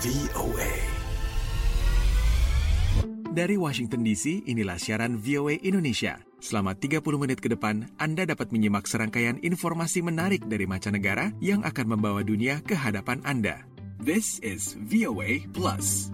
VOA. Dari Washington DC, inilah siaran VOA Indonesia. Selama 30 menit ke depan, Anda dapat menyimak serangkaian informasi menarik dari mancanegara yang akan membawa dunia ke hadapan Anda. This is VOA Plus.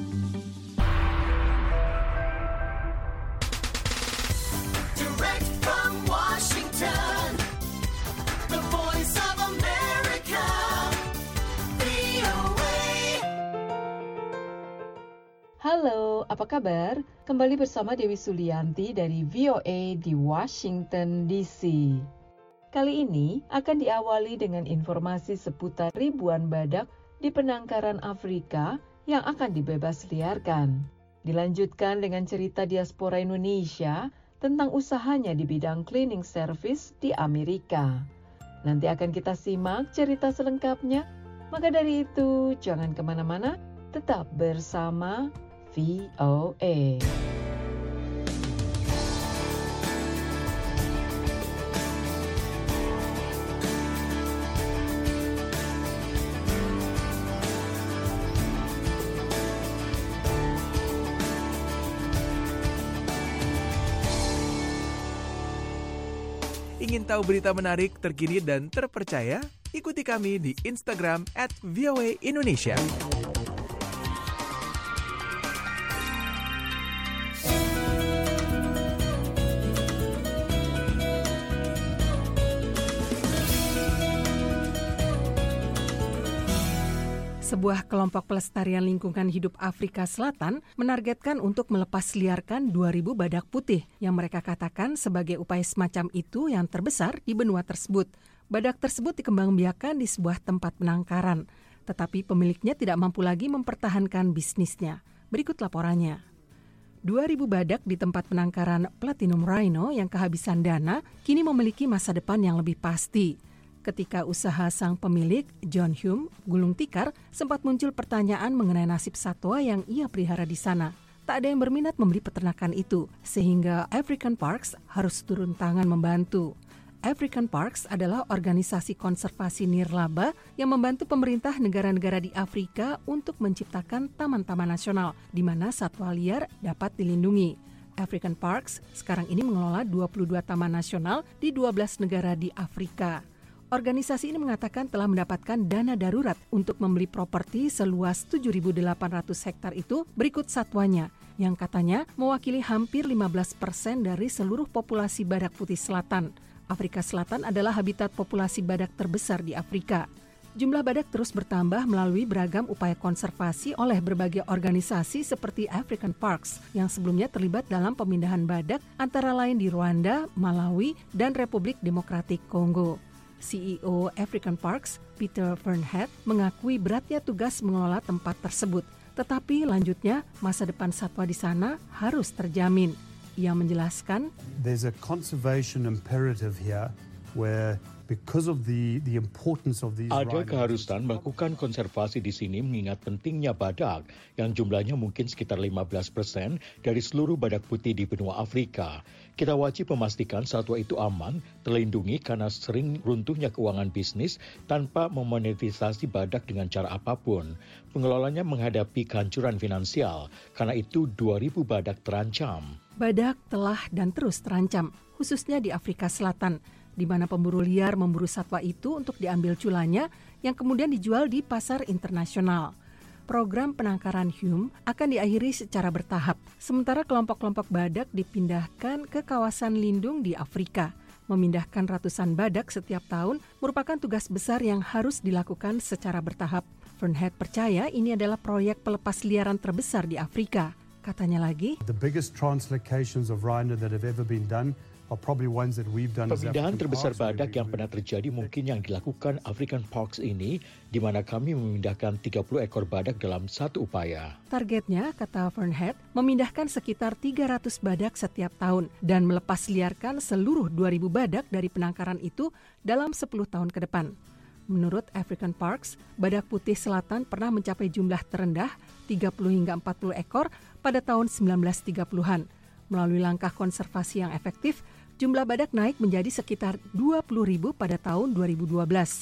Direct from Washington, the voice of America, VOA. Halo, apa kabar? Kembali bersama Dewi Sulianti dari VOA di Washington DC. Kali ini akan diawali dengan informasi seputar ribuan badak di penangkaran Afrika yang akan dibebas liarkan. Dilanjutkan dengan cerita diaspora Indonesia tentang usahanya di bidang cleaning service di Amerika. Nanti akan kita simak cerita selengkapnya. Maka dari itu, jangan kemana-mana, tetap bersama VOA. Ingin tahu berita menarik, terkini, dan terpercaya? Ikuti kami di Instagram @voaindonesia. Sebuah kelompok pelestarian lingkungan hidup Afrika Selatan menargetkan untuk melepas liarkan 2.000 badak putih yang mereka katakan sebagai upaya semacam itu yang terbesar di benua tersebut. Badak tersebut dikembangbiakan di sebuah tempat penangkaran, tetapi pemiliknya tidak mampu lagi mempertahankan bisnisnya. Berikut laporannya. 2.000 badak di tempat penangkaran Platinum Rhino yang kehabisan dana kini memiliki masa depan yang lebih pasti. Ketika usaha sang pemilik, John Hume, gulung tikar, sempat muncul pertanyaan mengenai nasib satwa yang ia pelihara di sana. Tak ada yang berminat membeli peternakan itu, sehingga African Parks harus turun tangan membantu. African Parks adalah organisasi konservasi nirlaba yang membantu pemerintah negara-negara di Afrika untuk menciptakan taman-taman nasional di mana satwa liar dapat dilindungi. African Parks sekarang ini mengelola 22 taman nasional di 12 negara di Afrika. Organisasi ini mengatakan telah mendapatkan dana darurat untuk membeli properti seluas 7.800 hektar itu berikut satwanya, yang katanya mewakili hampir 15% dari seluruh populasi badak putih selatan. Afrika Selatan adalah habitat populasi badak terbesar di Afrika. Jumlah badak terus bertambah melalui beragam upaya konservasi oleh berbagai organisasi seperti African Parks yang sebelumnya terlibat dalam pemindahan badak antara lain di Rwanda, Malawi, dan Republik Demokratik Kongo. CEO African Parks, Peter Fernhead, mengakui beratnya tugas mengelola tempat tersebut. Tetapi lanjutnya, masa depan satwa di sana harus terjamin. Ia menjelaskan, There's a conservation imperative here where because of the importance of these Ada rhinos, keharusan melakukan konservasi di sini mengingat pentingnya badak yang jumlahnya mungkin sekitar 15% dari seluruh badak putih di benua Afrika. Kita wajib memastikan satwa itu aman, terlindungi karena sering runtuhnya keuangan bisnis tanpa memonetisasi badak dengan cara apapun. Pengelolanya menghadapi kehancuran finansial, karena itu 2.000 badak terancam. badak telah dan terus terancam, khususnya di Afrika Selatan, di mana pemburu liar memburu satwa itu untuk diambil culanya yang kemudian dijual di pasar internasional. Program penangkaran Hume akan diakhiri secara bertahap, sementara kelompok-kelompok badak dipindahkan ke kawasan lindung di Afrika. Memindahkan ratusan badak setiap tahun merupakan tugas besar yang harus dilakukan secara bertahap. Fernhead percaya ini adalah proyek pelepas liaran terbesar di Afrika. Katanya lagi, the biggest translocations of rhino that have ever been done are probably ones that we've done as Pemindahan African terbesar Parks, badak where yang we- pernah terjadi mungkin yang dilakukan African Parks ini, di mana kami memindahkan 30 ekor badak dalam satu upaya. targetnya, kata Fernhead, memindahkan sekitar 300 badak setiap tahun dan melepas liarkan seluruh 2.000 badak dari penangkaran itu dalam 10 tahun ke depan. Menurut African Parks, badak putih selatan pernah mencapai jumlah terendah 30 hingga 40 ekor pada tahun 1930-an. Melalui langkah konservasi yang efektif, jumlah badak naik menjadi sekitar 20.000 pada tahun 2012.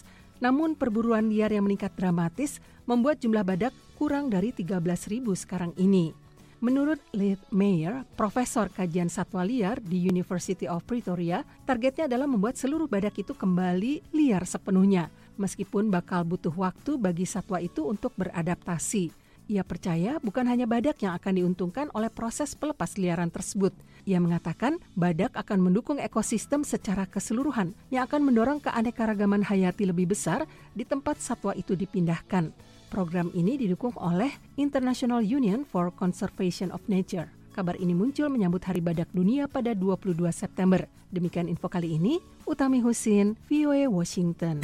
Namun perburuan liar yang meningkat dramatis membuat jumlah badak kurang dari 13.000 sekarang ini. Menurut Leith Meyer, profesor kajian satwa liar di University of Pretoria, targetnya adalah membuat seluruh badak itu kembali liar sepenuhnya, meskipun bakal butuh waktu bagi satwa itu untuk beradaptasi. Ia percaya bukan hanya badak yang akan diuntungkan oleh proses pelepas liaran tersebut. Ia mengatakan badak akan mendukung ekosistem secara keseluruhan yang akan mendorong keanekaragaman hayati lebih besar di tempat satwa itu dipindahkan. Program ini didukung oleh International Union for Conservation of Nature. Kabar ini muncul menyambut Hari Badak Dunia pada 22 September. Demikian info kali ini, Utami Husin, VOA Washington.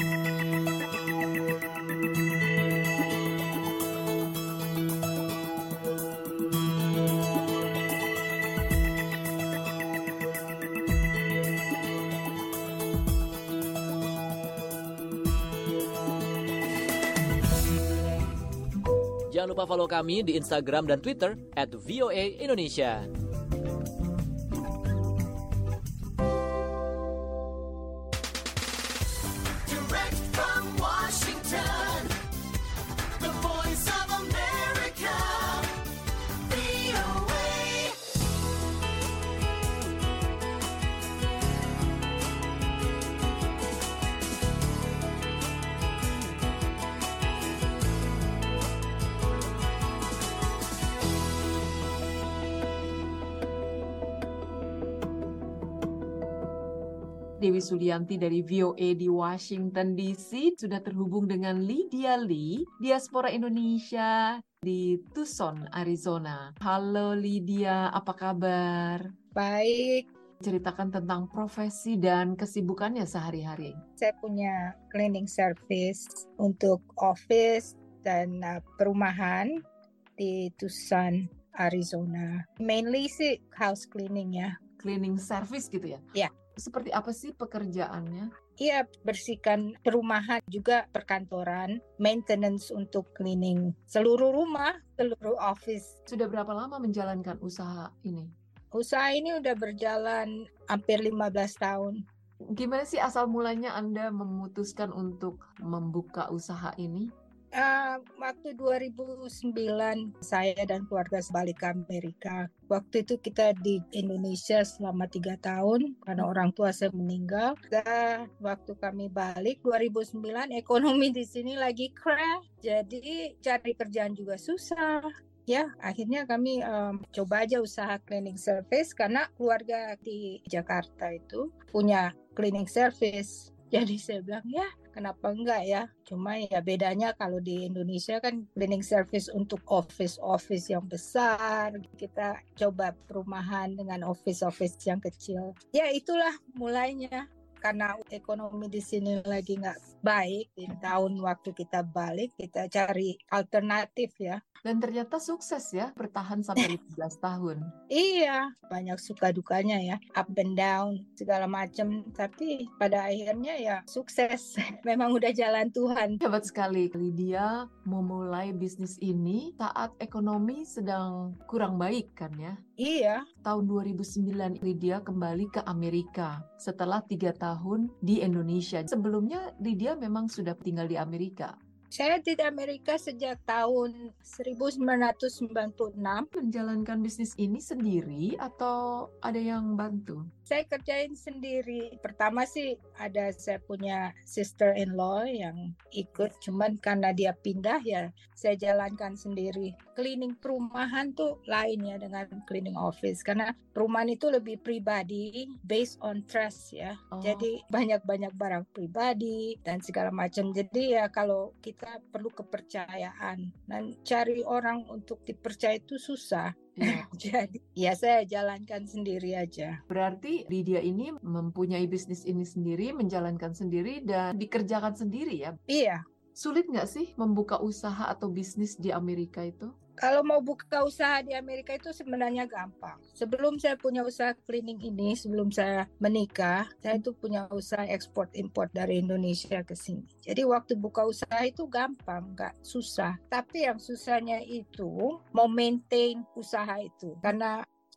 Jangan lupa follow kami di Instagram dan Twitter @VOA_Indonesia. Direct from Washington, the voice of America, VOA. Dewi Sulianti dari VOA di Washington DC sudah terhubung dengan Lydia Lee, diaspora Indonesia di Tucson, Arizona. Halo Lydia, apa kabar? Baik, Ceritakan tentang profesi dan kesibukannya sehari-hari. saya punya cleaning service untuk office dan perumahan di Tucson, Arizona. Mainly sih house cleaning ya. Cleaning service gitu ya? Iya. Seperti apa sih pekerjaannya? Iya, bersihkan perumahan juga perkantoran, maintenance untuk cleaning seluruh rumah, seluruh office. Sudah berapa lama menjalankan usaha ini? Usaha ini udah berjalan hampir 15 tahun. Gimana sih asal mulanya Anda memutuskan untuk membuka usaha ini? Waktu 2009 saya dan keluarga balik ke Amerika. Waktu itu kita di Indonesia selama 3 tahun karena orang tua saya meninggal. Dan waktu kami balik 2009 ekonomi di sini lagi crash. Jadi cari kerjaan juga susah. Ya, akhirnya kami coba aja usaha cleaning service karena keluarga di Jakarta itu punya cleaning service. Jadi saya bilang ya kenapa enggak ya. Cuma ya bedanya kalau di Indonesia kan cleaning service untuk office yang besar. Kita coba perumahan dengan office yang kecil. Ya itulah mulainya. Karena ekonomi di sini lagi nggak baik, di tahun waktu kita balik, kita cari alternatif ya. Dan ternyata sukses ya, bertahan sampai 15 tahun. Iya, banyak suka dukanya ya, up and down, segala macam. Tapi pada akhirnya ya sukses. Memang udah jalan Tuhan. Hebat sekali, Lydia memulai bisnis ini saat ekonomi sedang kurang baik kan ya? Iya, Tahun 2009 Lydia kembali ke Amerika setelah 3 tahun di Indonesia. Sebelumnya Lydia memang sudah tinggal di Amerika. saya di Amerika sejak tahun 1996. Menjalankan bisnis ini sendiri atau ada yang bantu? Saya kerjain sendiri. Pertama sih saya punya sister-in-law yang ikut. Cuman karena dia pindah ya saya jalankan sendiri. Cleaning perumahan tuh lain ya dengan cleaning office. Karena perumahan itu lebih pribadi, based on trust ya. Oh. Jadi banyak-banyak barang pribadi dan segala macam. Jadi ya kalau kita perlu kepercayaan. Dan cari orang untuk dipercaya itu susah. Iya. Jadi ya saya jalankan sendiri aja. Berarti Lydia ini mempunyai bisnis ini sendiri, menjalankan sendiri dan dikerjakan sendiri ya. Iya. Sulit nggak sih membuka usaha atau bisnis di Amerika itu? Kalau mau buka usaha di Amerika itu sebenarnya gampang. Sebelum saya punya usaha cleaning ini, sebelum saya menikah, saya itu punya usaha ekspor-impor dari Indonesia ke sini. Jadi waktu buka usaha itu gampang, nggak susah. Tapi yang susahnya itu mau maintain usaha itu. Karena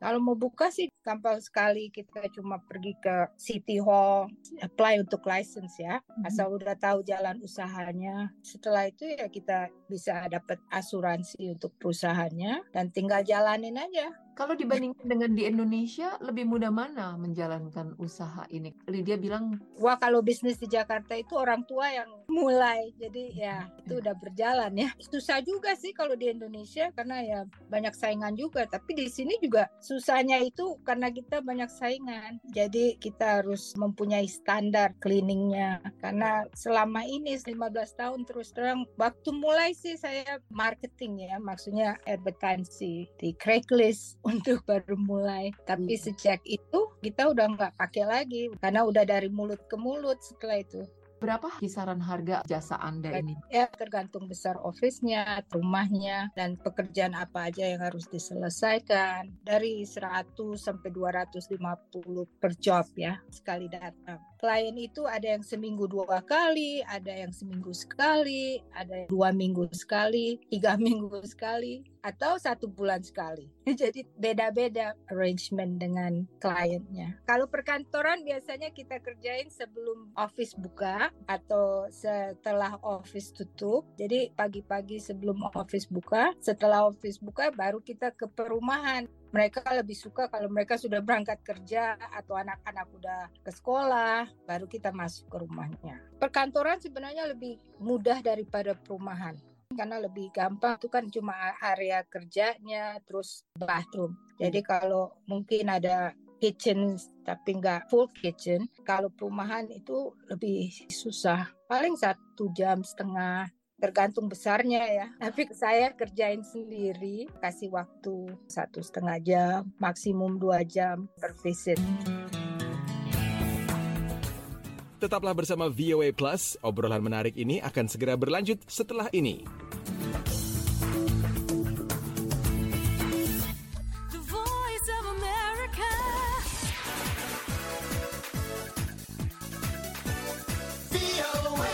Kalau mau buka sih gampang sekali, kita cuma pergi ke City Hall, apply untuk license ya, asal udah tahu jalan usahanya. Setelah itu ya kita bisa dapat asuransi untuk perusahaannya dan tinggal jalanin aja. Kalau dibandingkan dengan di Indonesia, lebih mudah mana menjalankan usaha ini? Lydia bilang, Wah, kalau bisnis di Jakarta itu orang tua yang mulai, jadi ya itu udah berjalan ya. Susah juga sih kalau di Indonesia karena ya banyak saingan juga, tapi di sini juga susahnya itu karena kita banyak saingan. Jadi kita harus mempunyai standar cleaningnya. Karena selama ini 15 tahun terus terang, waktu mulai sih saya marketing ya, maksudnya advertising di Craigslist untuk baru mulai. Tapi sejak itu kita udah nggak pakai lagi karena udah dari mulut ke mulut setelah itu. berapa kisaran harga jasa Anda ini? Ya tergantung besar office-nya, rumahnya, dan pekerjaan apa aja yang harus diselesaikan. Dari 100 sampai 250 per job ya, sekali datang. Klien itu ada yang seminggu 2 kali, ada yang seminggu sekali, ada yang 2 minggu sekali, 3 minggu sekali, atau 1 bulan sekali. Jadi beda-beda arrangement dengan kliennya. Kalau perkantoran biasanya kita kerjain sebelum office buka atau setelah office tutup. Jadi pagi-pagi sebelum office buka, setelah office buka baru kita ke perumahan. Mereka lebih suka kalau mereka sudah berangkat kerja atau anak-anak udah ke sekolah, baru kita masuk ke rumahnya. Perkantoran sebenarnya lebih mudah daripada perumahan. Karena lebih gampang, itu kan cuma area kerjanya, terus bathroom. Jadi kalau mungkin ada kitchen tapi nggak full kitchen, kalau perumahan itu lebih susah. Paling 1,5 jam, tergantung besarnya ya. Tapi saya kerjain sendiri, kasih waktu 1,5 jam, maksimum 2 jam per visit. Tetaplah bersama VOA Plus, obrolan menarik ini akan segera berlanjut setelah ini. The Voice of America. VOA.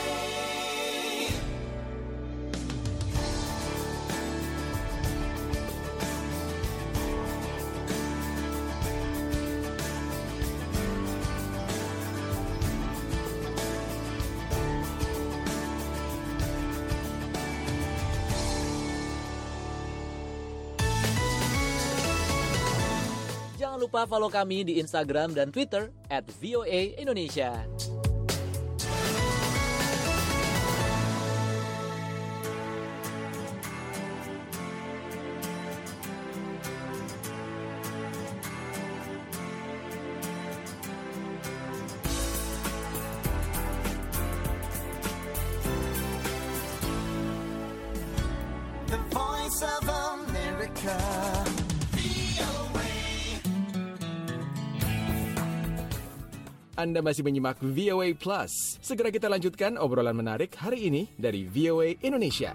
Jangan lupa follow kami di Instagram dan Twitter @VOA_Indonesia. The Voice of America. Anda masih menyimak VOA Plus. Segera kita lanjutkan obrolan menarik hari ini dari VOA Indonesia.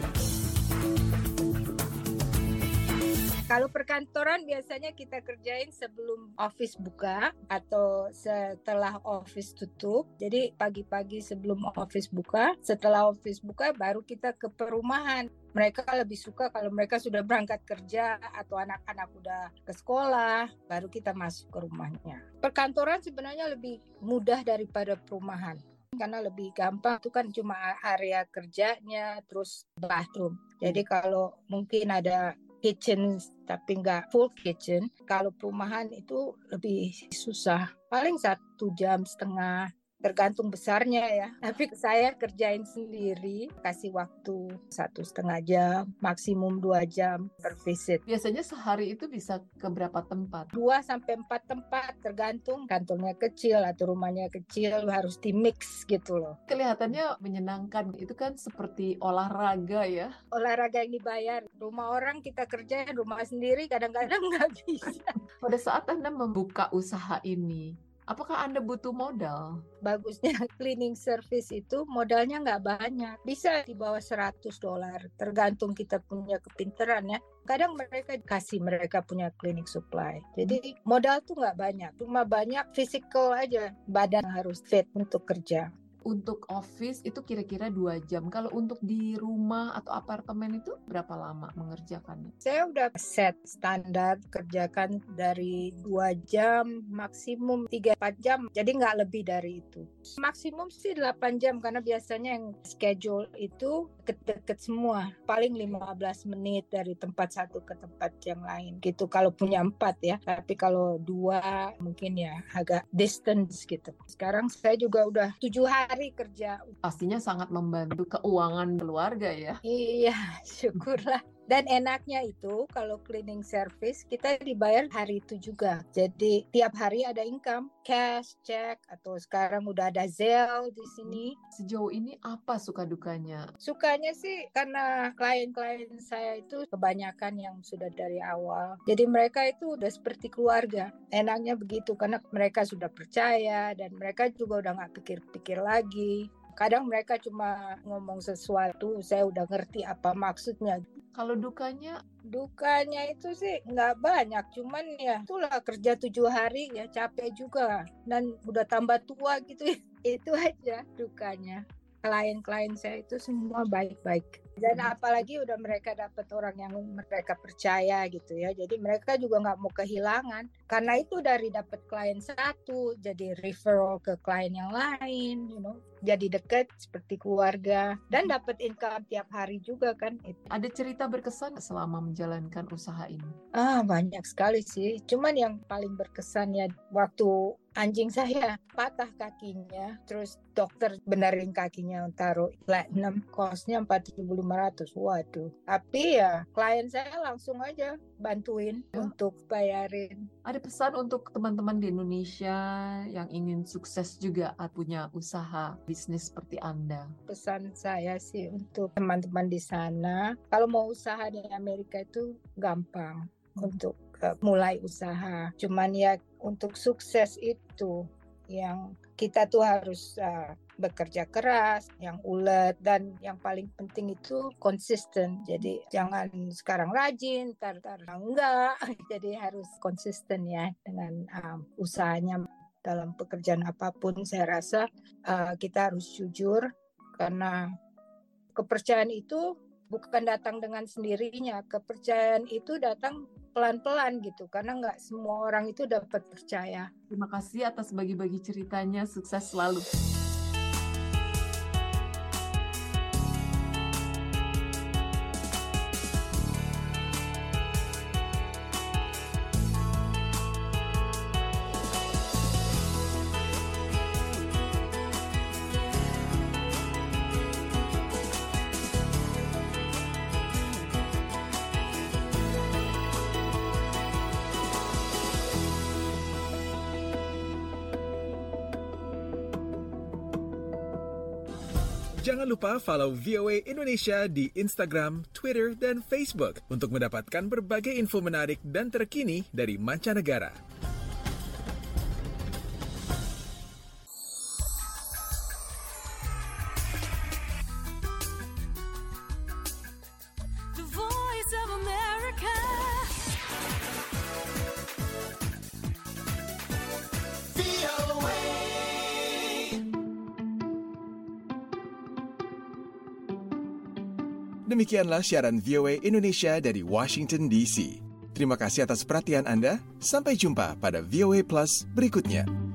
Kalau perkantoran biasanya kita kerjain sebelum office buka atau setelah office tutup. Jadi pagi-pagi sebelum office buka, setelah office buka baru kita ke perumahan. Mereka lebih suka kalau mereka sudah berangkat kerja atau anak-anak udah ke sekolah, baru kita masuk ke rumahnya. Perkantoran sebenarnya lebih mudah daripada perumahan. Karena lebih gampang, itu kan cuma area kerjanya, terus bathroom. Jadi kalau mungkin ada kitchen tapi nggak full kitchen, kalau perumahan itu lebih susah. Paling 1,5 jam, tergantung besarnya ya. Tapi saya kerjain sendiri, kasih waktu 1,5 jam, maksimum 2 jam per visit. Biasanya sehari itu bisa ke berapa tempat? 2 sampai 4 tempat, tergantung kantornya kecil atau rumahnya kecil, harus di-mix gitu loh. Kelihatannya menyenangkan. Itu kan seperti olahraga ya. Olahraga yang dibayar, rumah orang kita kerjain, rumah sendiri kadang-kadang nggak bisa. Pada saat Anda membuka usaha ini, apakah Anda butuh modal? Bagusnya cleaning service itu modalnya nggak banyak. Bisa di bawah $100, tergantung kita punya kepintaran ya. Kadang mereka punya cleaning supply. Jadi modal tuh nggak banyak. Cuma banyak physical aja. Badan harus fit untuk kerja. Untuk office itu kira-kira 2 jam. Kalau untuk di rumah atau apartemen itu berapa lama mengerjakannya? Saya udah set standar kerjakan dari 2 jam, maksimum 3-4 jam. Jadi nggak lebih dari itu. Maksimum sih 8 jam karena biasanya yang schedule itu deket-deket semua. Paling 15 menit dari tempat satu ke tempat yang lain gitu. Kalau punya 4 ya. Tapi kalau 2 mungkin ya agak distance gitu. Sekarang saya juga udah 7 hari kerja. Pastinya sangat membantu keuangan keluarga ya. Iya, syukurlah. Dan enaknya itu kalau cleaning service kita dibayar hari itu juga. Jadi tiap hari ada income, cash, check, atau sekarang udah ada Zelle di sini. Sejauh ini apa suka dukanya? Sukanya sih karena klien-klien saya itu kebanyakan yang sudah dari awal. Jadi mereka itu udah seperti keluarga. Enaknya begitu karena mereka sudah percaya dan mereka juga udah nggak pikir-pikir lagi. Kadang mereka cuma ngomong sesuatu, saya udah ngerti apa maksudnya. Kalau dukanya? Dukanya itu sih nggak banyak, cuman ya itulah kerja 7 hari ya capek juga. Dan udah tambah tua gitu, itu aja dukanya. Klien-klien saya itu semua baik-baik. Dan apalagi udah mereka dapat orang yang mereka percaya gitu ya. Jadi mereka juga nggak mau kehilangan. Karena itu dari dapat klien satu, jadi referral ke klien yang lain, jadi dekat seperti keluarga. Dan dapat income tiap hari juga kan. Ada cerita berkesan selama menjalankan usaha ini? Banyak sekali sih. Cuman yang paling berkesan ya waktu anjing saya patah kakinya, terus dokter benerin kakinya, taruh platinum, costnya 4.500. Waduh. Tapi ya klien saya langsung aja bantuin untuk bayarin. Ada pesan untuk teman-teman di Indonesia yang ingin sukses juga punya usaha bisnis seperti Anda? Pesan saya sih untuk teman-teman di sana, kalau mau usaha di Amerika itu gampang untuk mulai usaha. Cuman ya untuk sukses itu yang kita tuh harus bekerja keras, yang ulet, dan yang paling penting itu konsisten. Jadi jangan sekarang rajin, tar enggak. Jadi harus konsisten ya dengan usahanya. Dalam pekerjaan apapun saya rasa kita harus jujur, karena kepercayaan itu bukan datang dengan sendirinya. Kepercayaan itu datang pelan-pelan gitu, karena nggak semua orang itu dapat percaya. Terima kasih atas bagi-bagi ceritanya, sukses selalu. Jangan lupa follow VOA Indonesia di Instagram, Twitter, dan Facebook untuk mendapatkan berbagai info menarik dan terkini dari mancanegara. The Voice of America. VOA. Demikianlah siaran VOA Indonesia dari Washington DC. Terima kasih atas perhatian Anda. Sampai jumpa pada VOA Plus berikutnya.